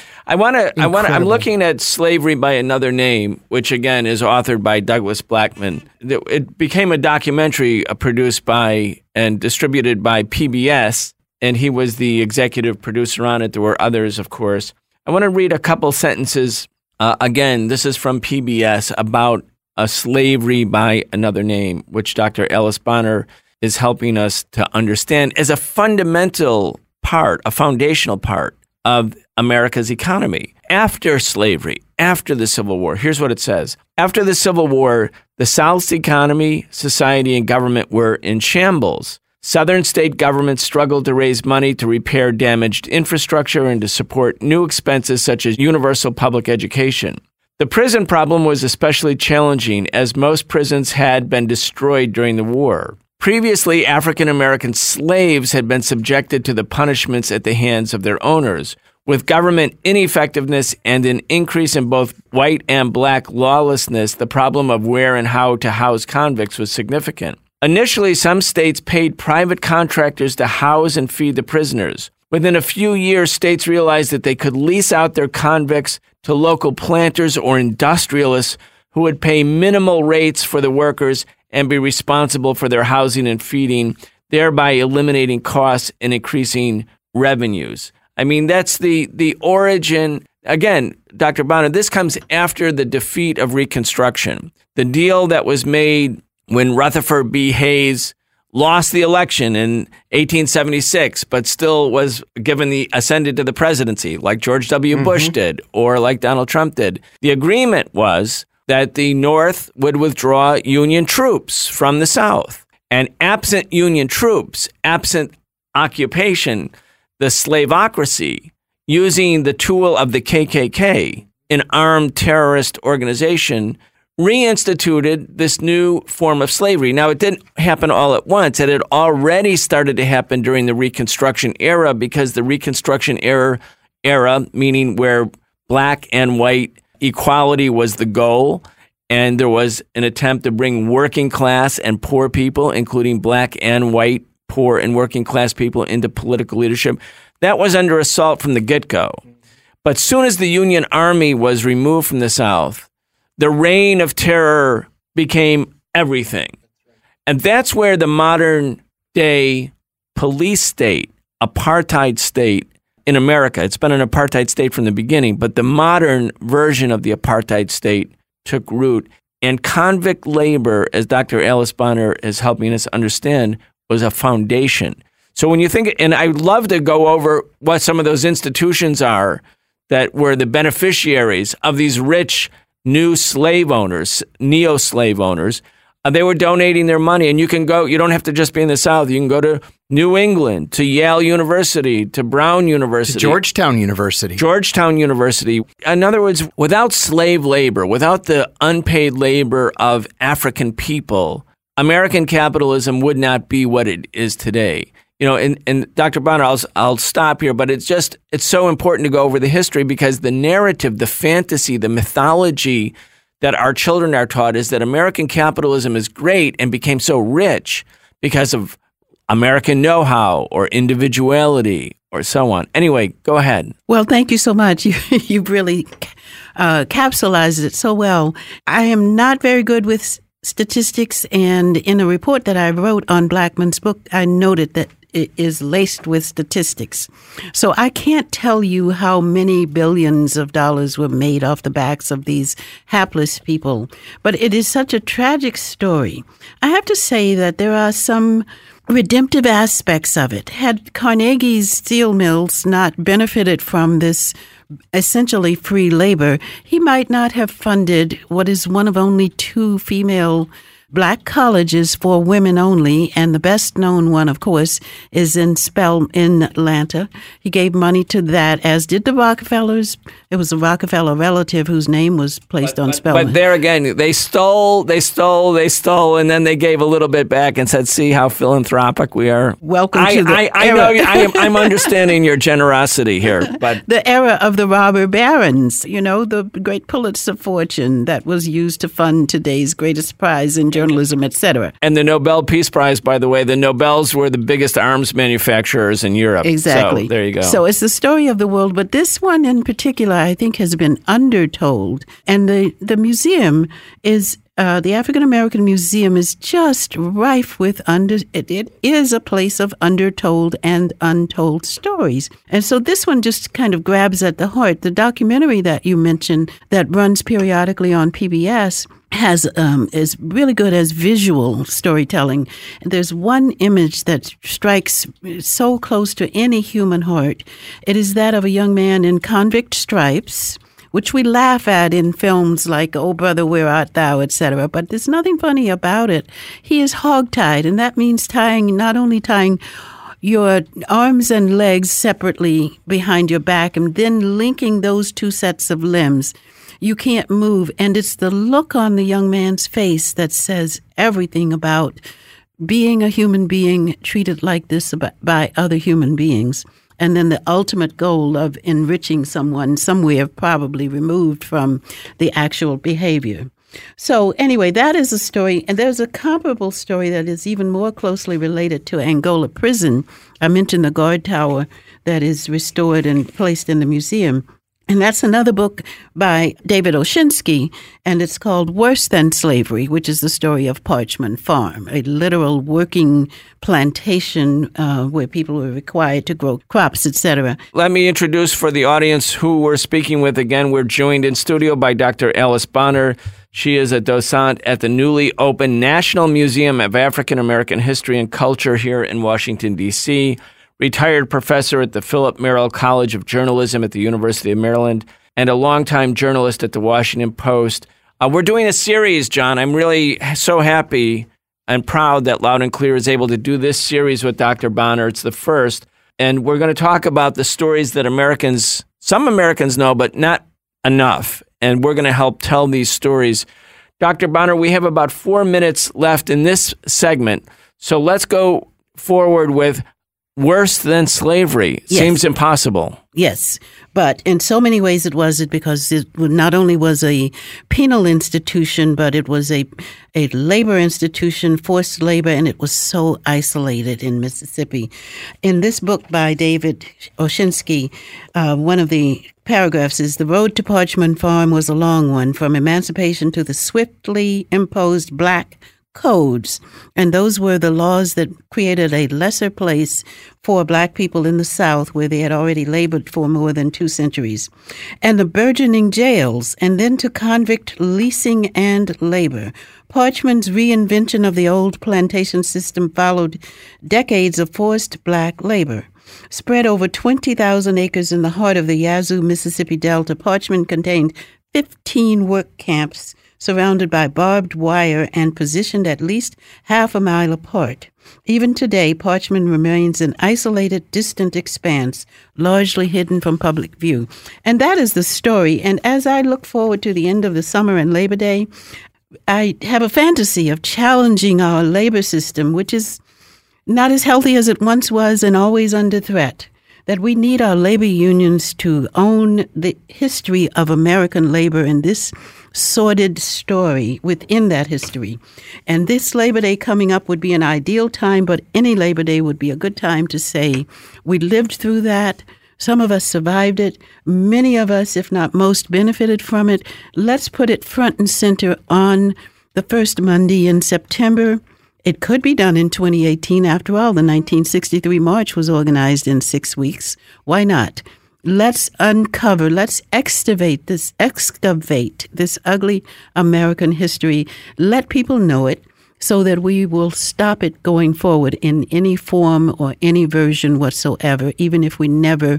I'm looking at Slavery by Another Name, which again is authored by Douglas Blackman. It became a documentary produced by and distributed by PBS, and he was the executive producer on it. There were others, of course. I want to read a couple sentences. Again, this is from PBS about Slavery by Another Name, which Dr. Alice Bonner is helping us to understand as a fundamental part, a foundational part of America's economy. After slavery, after the Civil War, here's what it says. After the Civil War, the South's economy, society, and government were in shambles. Southern state governments struggled to raise money to repair damaged infrastructure and to support new expenses such as universal public education. The prison problem was especially challenging as most prisons had been destroyed during the war. Previously, African-American slaves had been subjected to the punishments at the hands of their owners. With government ineffectiveness and an increase in both white and black lawlessness, the problem of where and how to house convicts was significant. Initially, some states paid private contractors to house and feed the prisoners. Within a few years, states realized that they could lease out their convicts to local planters or industrialists who would pay minimal rates for the workers and be responsible for their housing and feeding, thereby eliminating costs and increasing revenues. I mean, that's the origin. Again, Dr. Bonner, this comes after the defeat of Reconstruction. The deal that was made when Rutherford B. Hayes lost the election in 1876, but still was ascended to the presidency like George W. Bush did or like Donald Trump did. The agreement was that the North would withdraw Union troops from the South. And absent Union troops, absent occupation, the slavocracy, using the tool of the KKK, an armed terrorist organization, reinstituted this new form of slavery. Now, it didn't happen all at once. It had already started to happen during the Reconstruction era because the Reconstruction era, meaning where black and white equality was the goal, and there was an attempt to bring working class and poor people, including black and white, poor and working class people, into political leadership. That was under assault from the get-go. But soon as the Union Army was removed from the South, the reign of terror became everything. And that's where the modern day police state, apartheid state, in America, it's been an apartheid state from the beginning, but the modern version of the apartheid state took root. And convict labor, as Dr. Alice Bonner is helping us understand, was a foundation. So when you think, and I'd love to go over what some of those institutions are that were the beneficiaries of these rich new slave owners, neo-slave owners. They were donating their money, and you don't have to just be in the South. You can go to New England, to Yale University, to Brown University. To Georgetown University. In other words, without slave labor, without the unpaid labor of African people, American capitalism would not be what it is today. And Dr. Bonner, I'll stop here, but it's so important to go over the history, because the narrative, the fantasy, the mythology that our children are taught is that American capitalism is great and became so rich because of American know-how or individuality or so on. Anyway, go ahead. Well, thank you so much. You've really capsulized it so well. I am not very good with statistics, and in a report that I wrote on Blackman's book, I noted that it is laced with statistics. So I can't tell you how many billions of dollars were made off the backs of these hapless people, but it is such a tragic story. I have to say that there are some redemptive aspects of it. Had Carnegie's steel mills not benefited from this essentially free labor, he might not have funded what is one of only 2 female Black colleges for women only, and the best known one, of course, is in Atlanta. He gave money to that, as did the Rockefellers. It was a Rockefeller relative whose name was placed on Spelman. But there again, they stole, and then they gave a little bit back and said, "See how philanthropic we are." Welcome to the I know I'm understanding your generosity here, but the era of the robber barons, the great Pulitzer fortune that was used to fund today's greatest prize in journalism, etc. And the Nobel Peace Prize, by the way, the Nobels were the biggest arms manufacturers in Europe. Exactly. So there you go. So it's the story of the world, but this one in particular, I think, has been undertold. And the museum is the African American Museum is just rife with it is a place of undertold and untold stories. And so this one just kind of grabs at the heart. The documentary that you mentioned that runs periodically on PBS is really good as visual storytelling. And there's one image that strikes so close to any human heart. It is that of a young man in convict stripes, which we laugh at in films like Oh Brother, Where Art Thou, etc. But there's nothing funny about it. He is hogtied, and that means not only tying your arms and legs separately behind your back and then linking those 2 sets of limbs. You can't move, and it's the look on the young man's face that says everything about being a human being treated like this by other human beings. And then the ultimate goal of enriching someone somewhere probably removed from the actual behavior. So anyway, that is a story. And there's a comparable story that is even more closely related to Angola Prison. I mentioned the guard tower that is restored and placed in the museum. And that's another book by David Oshinsky, and it's called Worse Than Slavery, which is the story of Parchman Farm, a literal working plantation where people were required to grow crops, etc. Let me introduce for the audience who we're speaking with again. We're joined in studio by Dr. Alice Bonner. She is a docent at the newly opened National Museum of African American History and Culture here in Washington, D.C., retired professor at the Philip Merrill College of Journalism at the University of Maryland, and a longtime journalist at the Washington Post. We're doing a series, John. I'm really so happy and proud that Loud and Clear is able to do this series with Dr. Bonner. It's the first. And we're going to talk about the stories that some Americans know, but not enough. And we're going to help tell these stories. Dr. Bonner, we have about 4 minutes left in this segment. So let's go forward with Worse Than Slavery. Yes. Seems impossible. Yes, but in so many ways it was because it not only was a penal institution, but it was a labor institution, forced labor, and it was so isolated in Mississippi. In this book by David Oshinsky, one of the paragraphs is, "The road to Parchman Farm was a long one, from emancipation to the swiftly imposed black codes, and those were the laws that created a lesser place for black people in the South, where they had already labored for more than 2 centuries, and the burgeoning jails, and then to convict leasing and labor. Parchman's reinvention of the old plantation system followed decades of forced black labor. Spread over 20,000 acres in the heart of the Yazoo, Mississippi Delta, Parchman contained 15 work camps surrounded by barbed wire and positioned at least half a mile apart. Even today, Parchman remains an isolated, distant expanse, largely hidden from public view. And that is the story. And as I look forward to the end of the summer and Labor Day, I have a fantasy of challenging our labor system, which is not as healthy as it once was and always under threat. That we need our labor unions to own the history of American labor and this sordid story within that history. And this Labor Day coming up would be an ideal time, but any Labor Day would be a good time to say, we lived through that. Some of us survived it. Many of us, if not most, benefited from it. Let's put it front and center on the first Monday in September. It could be done in 2018. After all, the 1963 March was organized in 6 weeks. Why not? Let's uncover, let's excavate this ugly American history. Let people know it so that we will stop it going forward in any form or any version whatsoever, even if we never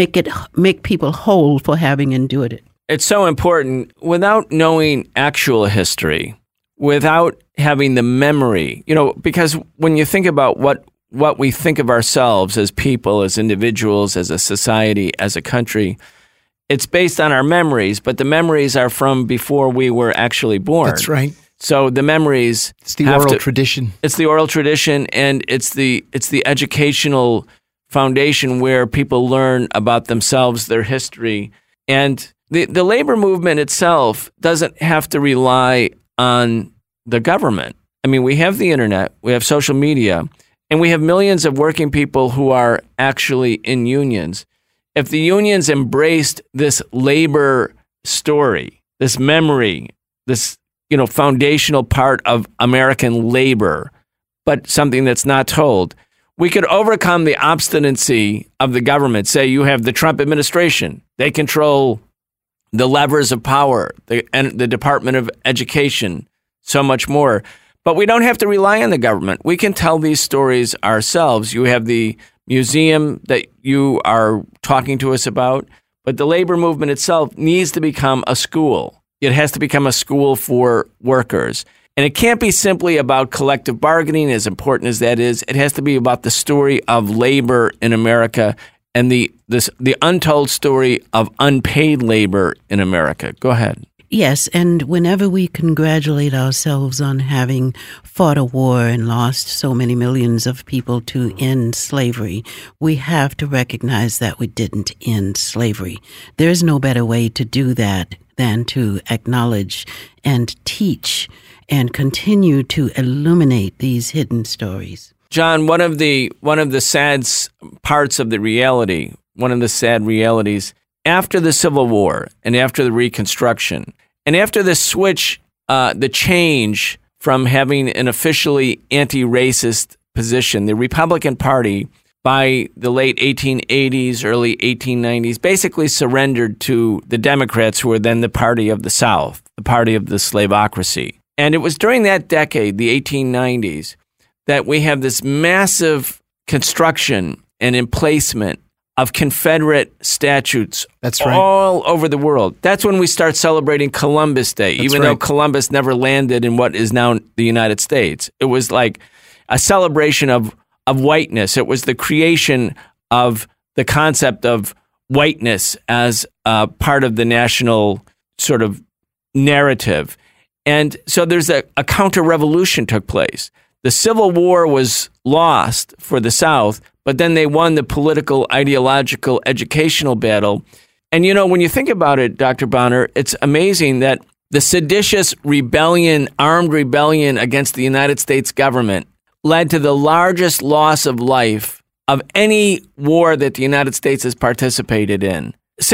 make people whole for having endured it. It's so important. Without knowing actual history, without having the memory, because when you think about what we think of ourselves as people, as individuals, as a society, as a country, it's based on our memories, but the memories are from before we were actually born. That's right. So the memories... It's the oral tradition. It's the oral tradition, and it's the educational foundation where people learn about themselves, their history. And the labor movement itself doesn't have to rely on the government. I mean, we have the internet, we have social media, and we have millions of working people who are actually in unions. If the unions embraced this labor story, this memory, this foundational part of American labor, but something that's not told, we could overcome the obstinacy of the government. Say you have the Trump administration. They control the levers of power, and the Department of Education, so much more. But we don't have to rely on the government. We can tell these stories ourselves. You have the museum that you are talking to us about, but the labor movement itself needs to become a school. It has to become a school for workers. And it can't be simply about collective bargaining, as important as that is. It has to be about the story of labor in America and the untold story of unpaid labor in America. Go ahead. Yes, and whenever we congratulate ourselves on having fought a war and lost so many millions of people to end slavery, we have to recognize that we didn't end slavery. There's no better way to do that than to acknowledge and teach and continue to illuminate these hidden stories. John, one of the sad parts of the reality, one of the sad realities, after the Civil War and after the Reconstruction, and after the switch, the change from having an officially anti-racist position, the Republican Party, by the late 1880s, early 1890s, basically surrendered to the Democrats, who were then the party of the South, the party of the slavocracy. And it was during that decade, the 1890s, that we have this massive construction and emplacement of Confederate statues all over the world. That's when we start celebrating Columbus Day, even though Columbus never landed in what is now the United States. It was like a celebration of whiteness. It was the creation of the concept of whiteness as part of the national sort of narrative. And so there's a counter-revolution took place. The Civil War was lost for the South, but then they won the political, ideological, educational battle. And, when you think about it, Dr. Bonner, it's amazing that the seditious rebellion, armed rebellion against the United States government led to the largest loss of life of any war that the United States has participated in.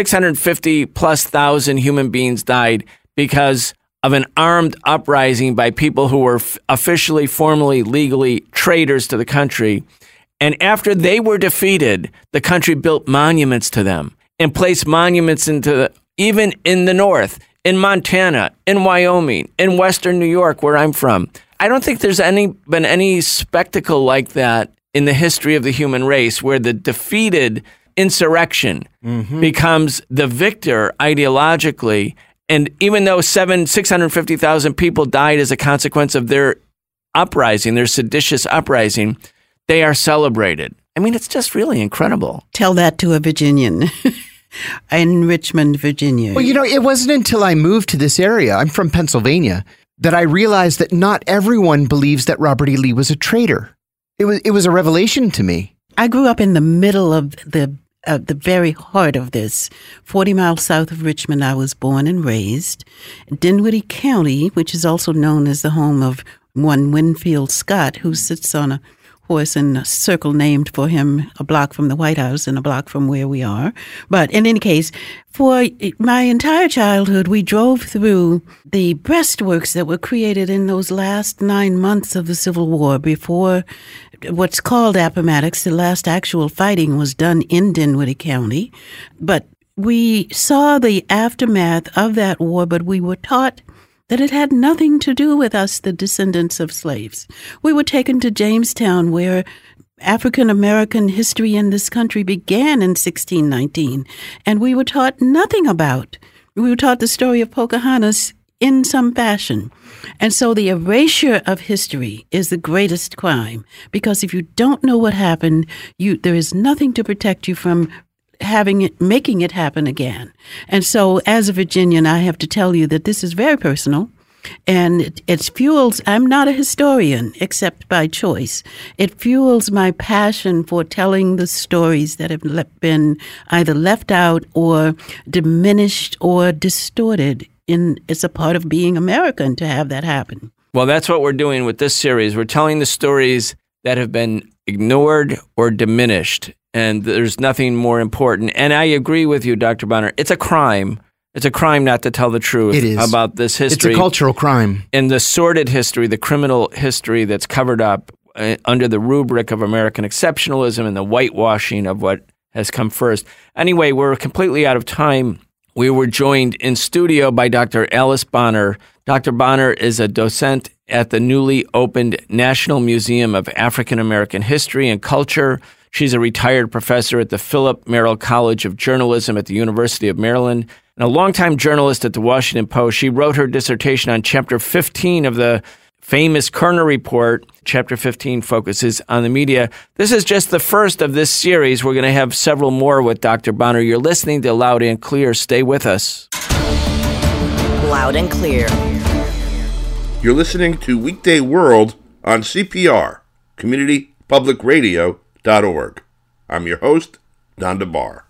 650,000+ human beings died because of an armed uprising by people who were officially, formally, legally traitors to the country. And after they were defeated, the country built monuments to them and placed monuments even in the North, in Montana, in Wyoming, in Western New York, where I'm from. I don't think there's been any spectacle like that in the history of the human race, where the defeated insurrection becomes the victor ideologically, And even though 650,000 people died as a consequence of their uprising, their seditious uprising, they are celebrated. I mean, it's just really incredible. Tell that to a Virginian in Richmond, Virginia. Well, it wasn't until I moved to this area, I'm from Pennsylvania, that I realized that not everyone believes that Robert E. Lee was a traitor. It was a revelation to me. I grew up in the middle of the very heart of this. 40 miles south of Richmond, I was born and raised. Dinwiddie County, which is also known as the home of one Winfield Scott, who sits on a horse in a circle named for him, a block from the White House and a block from where we are. But in any case, for my entire childhood, we drove through the breastworks that were created in those last 9 months of the Civil War before what's called Appomattox. The last actual fighting was done in Dinwiddie County. But we saw the aftermath of that war, but we were taught that it had nothing to do with us, the descendants of slaves. We were taken to Jamestown, where African-American history in this country began in 1619, and we were taught nothing about. We were taught the story of Pocahontas in some fashion. And so the erasure of history is the greatest crime, because if you don't know what happened, there is nothing to protect you from making it happen again. And so as a Virginian, I have to tell you that this is very personal, and it fuels, I'm not a historian except by choice. It fuels my passion for telling the stories that have been either left out or diminished or distorted. It's a part of being American to have that happen. Well, that's what we're doing with this series. We're telling the stories that have been ignored or diminished. And there's nothing more important. And I agree with you, Dr. Bonner. It's a crime. It's a crime not to tell the truth about this history. It's a cultural crime. And the sordid history, the criminal history that's covered up under the rubric of American exceptionalism and the whitewashing of what has come first. Anyway, we're completely out of time. We were joined in studio by Dr. Alice Bonner. Dr. Bonner is a docent at the newly opened National Museum of African American History and Culture. She's a retired professor at the Philip Merrill College of Journalism at the University of Maryland and a longtime journalist at the Washington Post. She wrote her dissertation on Chapter 15 of the famous Kerner Report. Chapter 15 focuses on the media. This is just the first of this series. We're going to have several more with Dr. Bonner. You're listening to Loud and Clear. Stay with us. Loud and Clear. You're listening to Weekday World on CPR, Community Public Radio.org. I'm your host, Don DeBar.